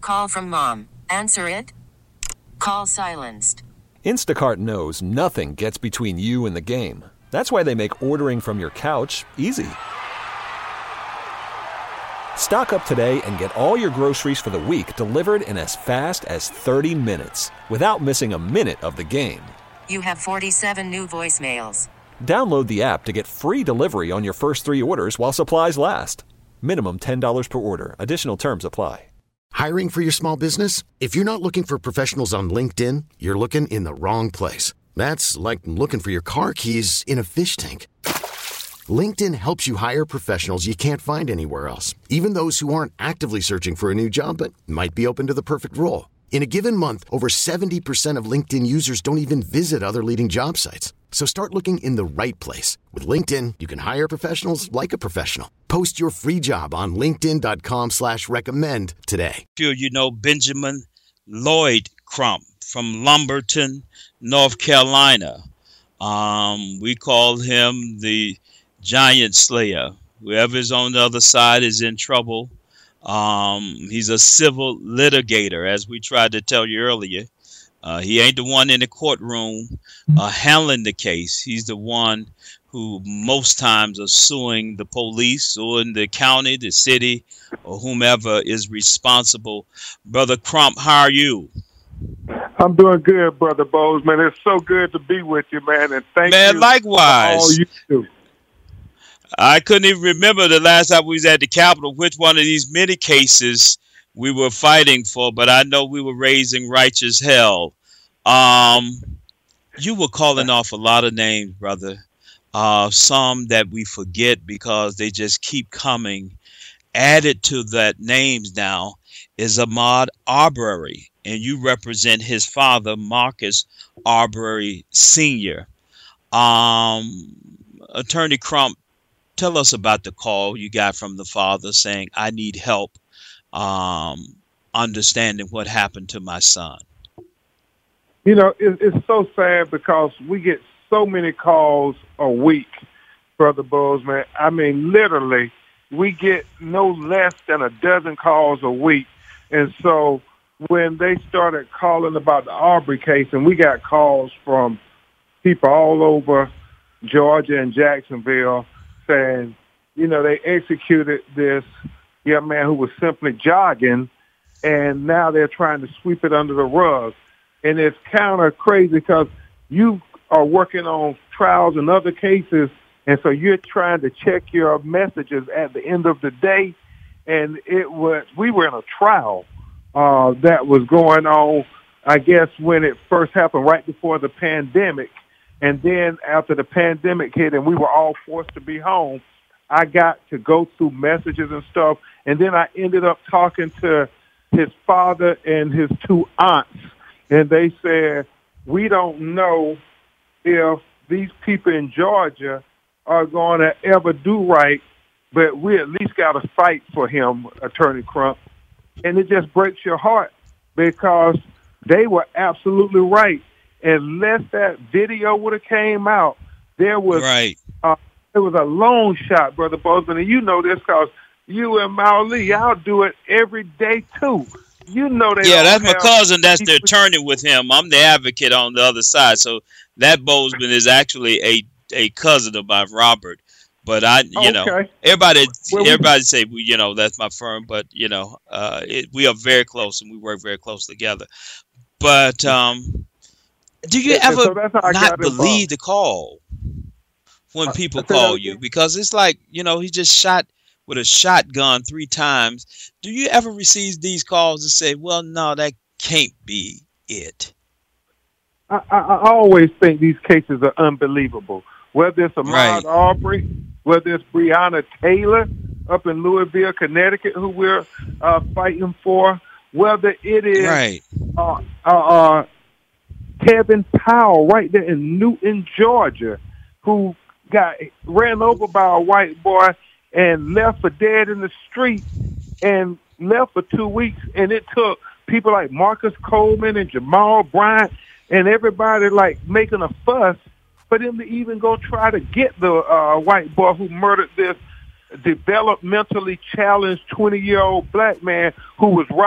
Call from mom. Answer it. Call silenced. Instacart knows nothing gets between you and the game. That's why they make ordering from your couch easy. Stock up today and get all your groceries for the week delivered in as fast as 30 minutes without missing a minute of the game. You have 47 new voicemails. Download the app to get free delivery on your first 3 orders while supplies last. Minimum $10 per order. Additional terms apply. Hiring for your small business? If you're not looking for professionals on LinkedIn, you're looking in the wrong place. That's like looking for your car keys in a fish tank. LinkedIn helps you hire professionals you can't find anywhere else, even those who aren't actively searching for a new job but might be open to the perfect role. In a given month, over 70% of LinkedIn users don't even visit other leading job sites. So start looking in the right place. With LinkedIn, you can hire professionals like a professional. Post your free job on linkedin.com/recommend today. You know Benjamin Lloyd Crump from Lumberton, North Carolina. We call him the Giant Slayer. Whoever's on the other side is in trouble. He's a civil litigator, as we tried to tell you earlier. He ain't the one in the courtroom handling the case. He's the one who most times are suing the police, suing the county, the city, or whomever is responsible. Brother Crump, how are you? I'm doing good, Brother Bozeman. It's so good to be with you, man, and thank you. Man, likewise. For all you do. I couldn't even remember the last time we was at the Capitol, which one of these many cases we were fighting for, but I know we were raising righteous hell. You were calling off a lot of names, brother. Some that we forget because they just keep coming. Added to that names now is Ahmaud Arbery, and you represent his father, Marcus Arbery Sr. Attorney Crump, tell us about the call you got from the father saying, I need help understanding what happened to my son. You know, it's so sad because we get so many calls a week, Brother Bozeman. I mean, literally, we get no less than a dozen calls a week. And so when they started calling about the Arbery case, and we got calls from people all over Georgia and Jacksonville saying, you know, they executed this young man who was simply jogging, and now they're trying to sweep it under the rug. And it's kind of crazy because you are working on trials and other cases, and so you're trying to check your messages at the end of the day. And we were in a trial that was going on, I guess, when it first happened, right before the pandemic. And then after the pandemic hit and we were all forced to be home, I got to go through messages and stuff. And then I ended up talking to his father and his 2 aunts. And they said, we don't know if these people in Georgia are going to ever do right, but we at least got to fight for him, Attorney Crump. And it just breaks your heart because they were absolutely right. Unless that video would have came out, there was a long shot, Brother Bozeman, and you know this because you and Mauli, y'all do it every day too. You know they. Yeah, that's my cousin. That's the attorney with him. I'm the advocate on the other side. So that Bozeman is actually a cousin of mine, Robert. But you know, everybody say, you know, that's my firm. But you know, we are very close and we work very close together. But do you ever not believe the call when people call you? Because it's like, you know, he just shot with a shotgun 3 times. Do you ever receive these calls and say, well, no, that can't be it? I always think these cases are unbelievable. Whether it's Ahmaud Arbery, whether it's Breonna Taylor up in Louisville, Connecticut, who we're fighting for, whether it is Kevin Powell right there in Newton, Georgia, who got ran over by a white boy and left for dead in the street and left for 2 weeks. And it took people like Marcus Coleman and Jamal Bryant and everybody like making a fuss for them to even go try to get the white boy who murdered this developmentally challenged 20-year-old black man who was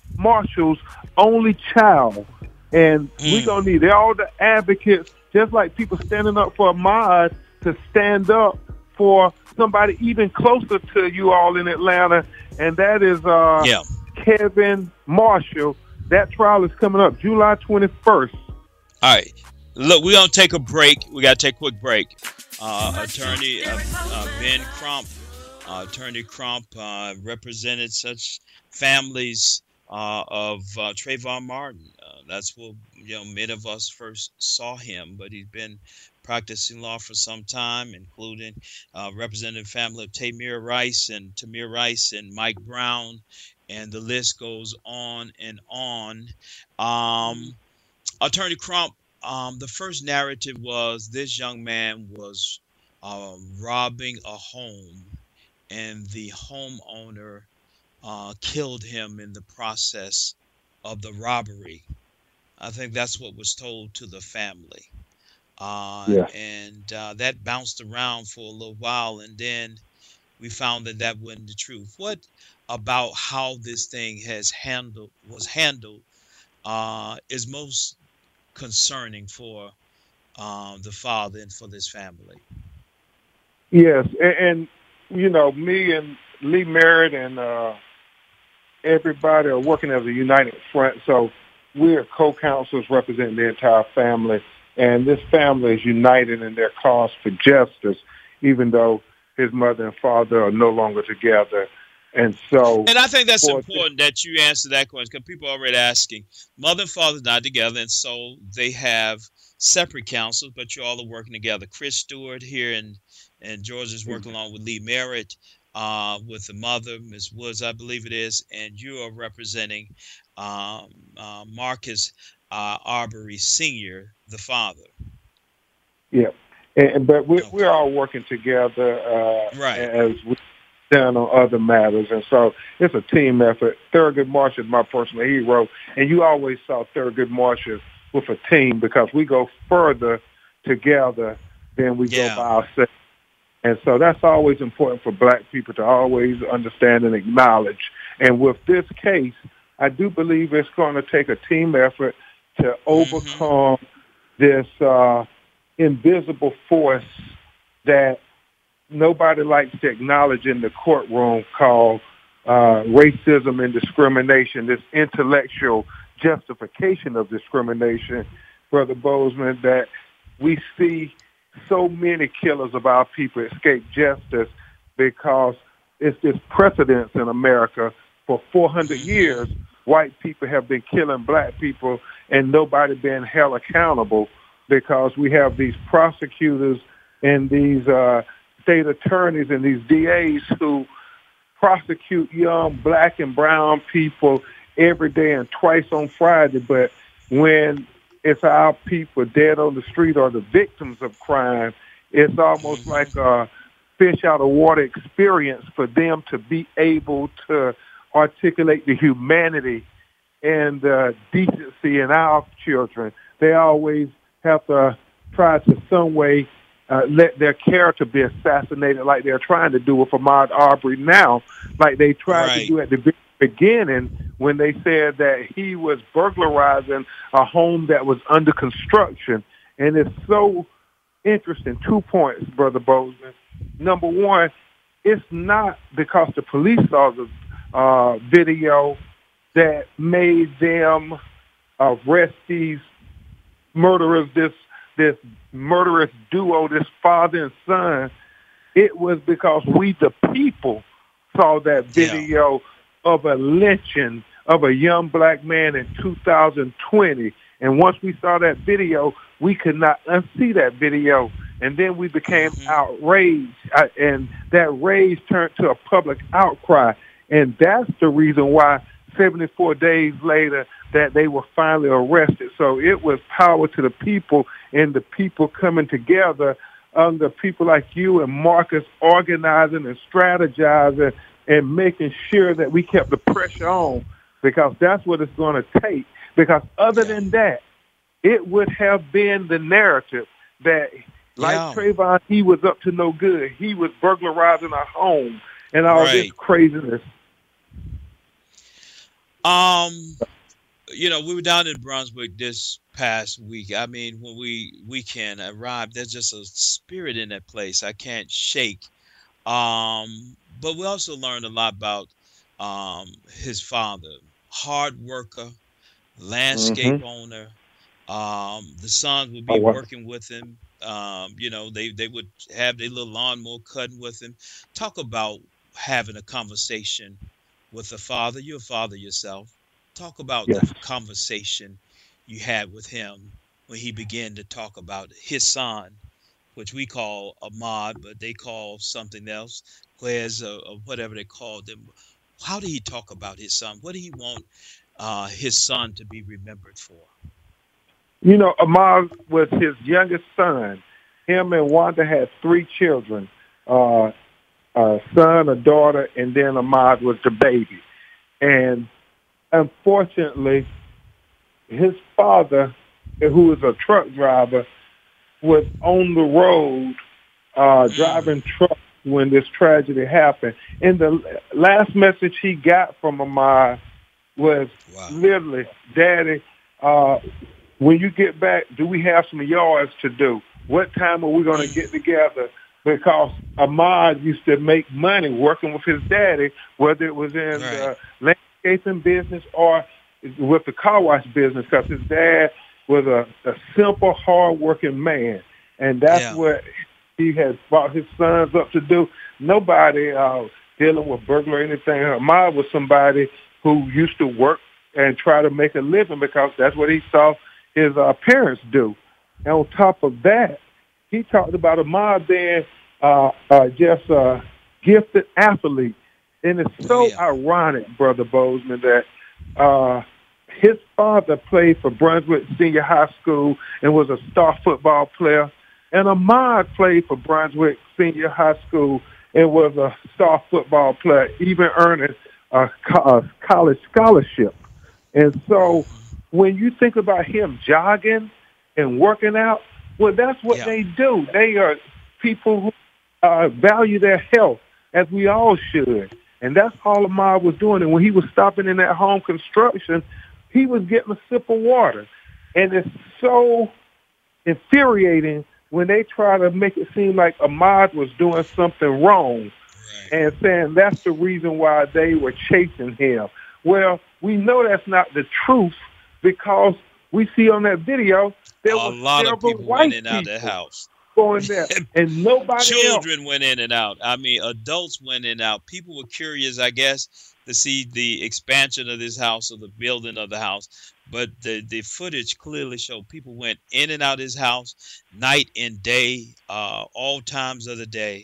Marshall's only child. And we're going to need all the advocates, just like people standing up for Ahmaud, to stand up for somebody even closer to you all in Atlanta, and that is Kevin Marshall. That trial is coming up July 21st. All right. Look, we're going to take a break. We got to take a quick break. Attorney Ben Crump, Attorney Crump represented such families of Trayvon Martin. That's what many of us first saw him, but he's been practicing law for some time, including representing the family of Tamir Rice and Mike Brown, and the list goes on and on. Attorney Crump, the first narrative was this young man was robbing a home, and the homeowner killed him in the process of the robbery. I think that's what was told to the family. And that bounced around for a little while, and then we found that wasn't the truth. What about how this thing was handled is most concerning for the father and for this family? Yes, and me and Lee Merritt and everybody are working as a united front, so we're co-counsels representing the entire family, and this family is united in their cause for justice, even though his mother and father are no longer together. And I think that's important that you answer that question, because people are already asking. Mother and father not together, and so they have separate counsels, but you all are working together. Chris Stewart here in Georgia is working along with Lee Merritt, with the mother, Ms. Woods, I believe it is, and you are representing Marcus Arbery Sr., the father. Yeah, but we're all working together as we stand on other matters, and so it's a team effort. Thurgood Marshall is my personal hero, and you always saw Thurgood Marshall with a team because we go further together than we go by ourselves. And so that's always important for black people to always understand and acknowledge. And with this case, I do believe it's going to take a team effort to overcome this invisible force that nobody likes to acknowledge in the courtroom called racism and discrimination, this intellectual justification of discrimination, Brother Bozeman, that we see so many killers of our people escape justice because it's this precedence in America. For 400 years, white people have been killing black people and nobody been held accountable because we have these prosecutors and these state attorneys and these DAs who prosecute young black and brown people every day and twice on Friday. But when it's our people dead on the street or the victims of crime, it's almost like a fish out of water experience for them to be able to articulate the humanity and the decency in our children. They always have to try to some way let their character be assassinated like they're trying to do with Ahmaud Arbery now, like they tried to do at the beginning when they said that he was burglarizing a home that was under construction. And it's so interesting. 2 points, Brother Bozeman. Number one, it's not because the police saw the video that made them arrest these murderers, this murderous duo, this father and son. It was because we, the people, saw that video of a lynching of a young black man in 2020. And once we saw that video, we could not unsee that video. And then we became outraged, and that rage turned to a public outcry. And that's the reason why 74 days later that they were finally arrested. So it was power to the people, and the people coming together under people like you and Marcus organizing and strategizing and making sure that we kept the pressure on, because that's what it's going to take. Because other than that, it would have been the narrative that, like Trayvon, he was up to no good. He was burglarizing a home and all this craziness. Um, we were down in Brunswick this past week. I mean, when weekend arrived, there's just a spirit in that place I can't shake. But we also learned a lot about his father, hard worker, landscape owner. The sons would Oh, be wow. working with him. They would have their little lawnmower cutting with him. Talk about having a conversation with a father. You're a father yourself. Talk about the Yes. conversation you had with him when he began to talk about his son, which we call Ahmad, but they call something else, Quez, or whatever they called them. How did he talk about his son? What did he want his son to be remembered for? Ahmad was his youngest son. Him and Wanda had 3 children, a son, a daughter, and then Ahmad was the baby. And unfortunately, his father, who was a truck driver, was on the road driving trucks when this tragedy happened. And the last message he got from Ahmad was Wow. literally, Daddy, when you get back, do we have some yards to do? What time are we going to get together? Because Ahmad used to make money working with his daddy, whether it was in the landscaping business or with the car wash business, because his dad was a simple, hard-working man. And that's what he had brought his sons up to do. Nobody dealing with burglary or anything. Ahmad was somebody who used to work and try to make a living because that's what he saw his parents do. And on top of that, he talked about Ahmad being just a gifted athlete. And it's so ironic, Brother Bozeman, that his father played for Brunswick Senior High School and was a star football player. And Ahmad played for Brunswick Senior High School and was a star football player, even earning a college scholarship. And so when you think about him jogging and working out, well, that's what they do. They are people who value their health, as we all should. And that's all Ahmad was doing. And when he was stopping in that home construction, he was getting a sip of water. And it's so infuriating when they try to make it seem like Ahmad was doing something wrong and saying that's the reason why they were chasing him. Well, we know that's not the truth because we see on that video there A was lot of several people white went in and out of the people house. going there, and nobody else. Children went in and out. I mean, adults went in and out. People were curious, I guess, to see the expansion of this house or the building of the house. But the footage clearly showed people went in and out of his house night and day, all times of the day.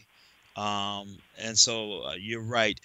And so you're right.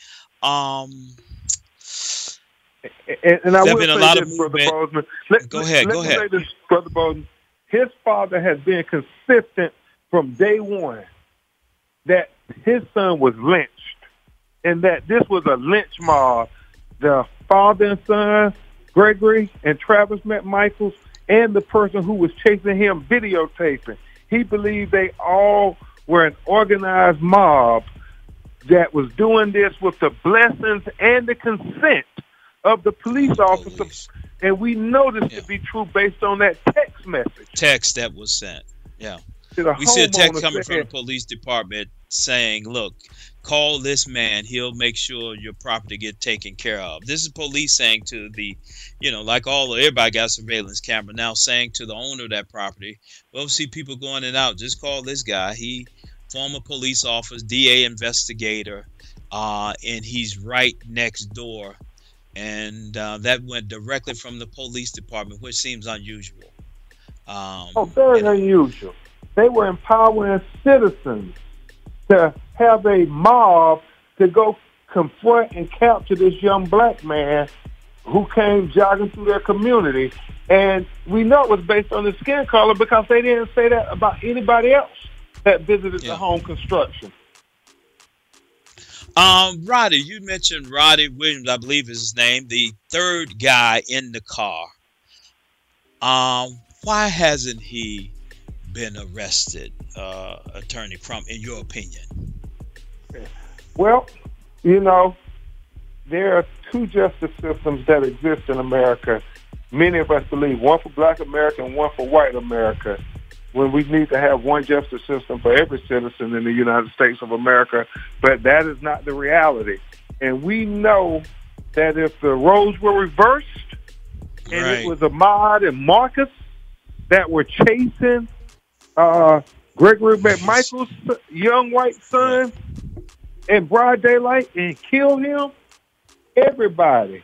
And I There've will been a say lot of this, Brother movement. Bozeman. Go ahead. Let me say this, Brother Bozeman. His father has been consistent from day one that his son was lynched and that this was a lynch mob. The father and son, Gregory and Travis McMichaels, and the person who was chasing him videotaping. He believed they all were an organized mob that was doing this with the blessings and the consent of the police officer. And we know this to be true based on that text message. Text that was sent. Yeah. We see a text coming from the police department saying, look, call this man. He'll make sure your property get taken care of. This is police saying to the, like everybody got surveillance camera now, saying to the owner of that property, well, see people going in and out. Just call this guy. He former police officer, DA investigator, and he's right next door. And that went directly from the police department, which seems unusual. Very unusual. They were empowering citizens to have a mob to go confront and capture this young black man who came jogging through their community. And we know it was based on his skin color because they didn't say that about anybody else that visited the home construction. Roddy, you mentioned Roddy Williams, I believe is his name, the third guy in the car. Why hasn't he been arrested, Attorney Crump, in your opinion? Well, there are two justice systems that exist in America. Many of us believe one for black America and one for white America, when we need to have one justice system for every citizen in the United States of America. But that is not the reality. And we know that if the roles were reversed and it was Ahmaud and Marcus that were chasing Gregory McMichael's young white son in broad daylight and killed him, everybody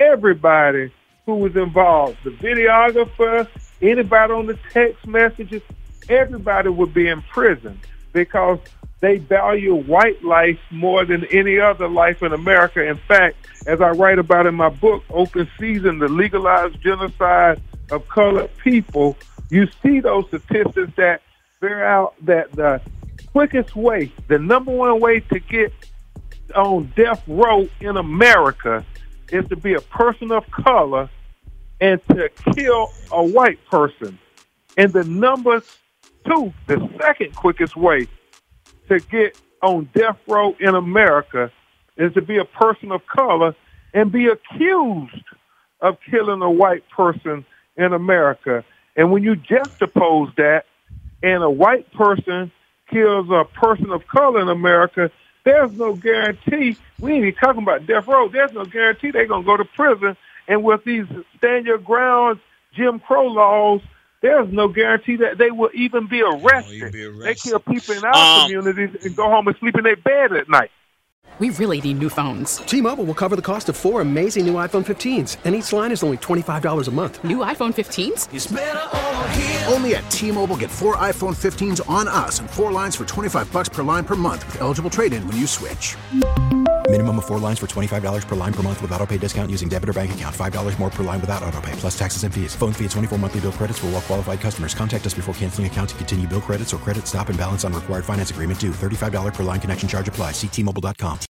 who was involved, the videographer, anybody on the text messages, everybody would be in prison because they value white life more than any other life in America. In fact, as I write about in my book, Open Season, the legalized genocide of colored people, you see those statistics that bear out that the quickest way, the number one way to get on death row in America is to be a person of color and to kill a white person. And the number two, the second quickest way to get on death row in America is to be a person of color and be accused of killing a white person in America. And when you juxtapose that and a white person kills a person of color in America, there's no guarantee. We ain't even talking about death row. There's no guarantee they're going to go to prison. And with these stand your ground Jim Crow laws, there's no guarantee that they will even be arrested. They kill people in our communities and go home and sleep in their bed at night. We really need new phones. T-Mobile will cover the cost of 4 amazing new iPhone 15s, and each line is only $25 a month. New iPhone 15s? It's better over here. Only at T-Mobile, get 4 iPhone 15s on us and 4 lines for $25 per line per month with eligible trade-in when you switch. Minimum of 4 lines for $25 per line per month with autopay discount using debit or bank account. $5 more per line without autopay, plus taxes and fees. Phone fee at 24 monthly bill credits for well-qualified customers. Contact us before canceling account to continue bill credits or credit stop and balance on required finance agreement due. $35 per line connection charge applies. See T-Mobile.com.